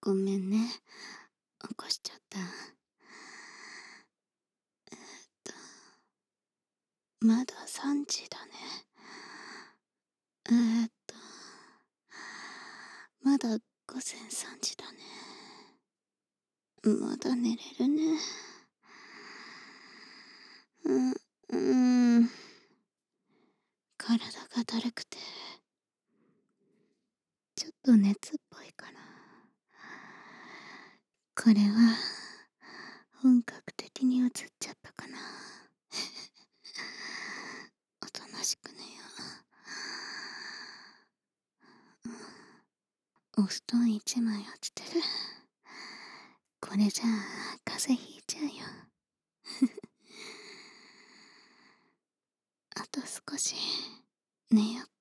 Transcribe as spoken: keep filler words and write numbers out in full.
ごめんね。起こしちゃった。えっと、まださんじだね。えーっと、まだ午前さんじだね。まだ寝れるね。うん、うーん。体がだるくて、ちょっと熱っぽいかな。これは、本格的に映っちゃったかな。おとなしくねよ。お布団一枚落ちてる。これじゃあ、風邪ひいちゃうよ。あと少し、寝よう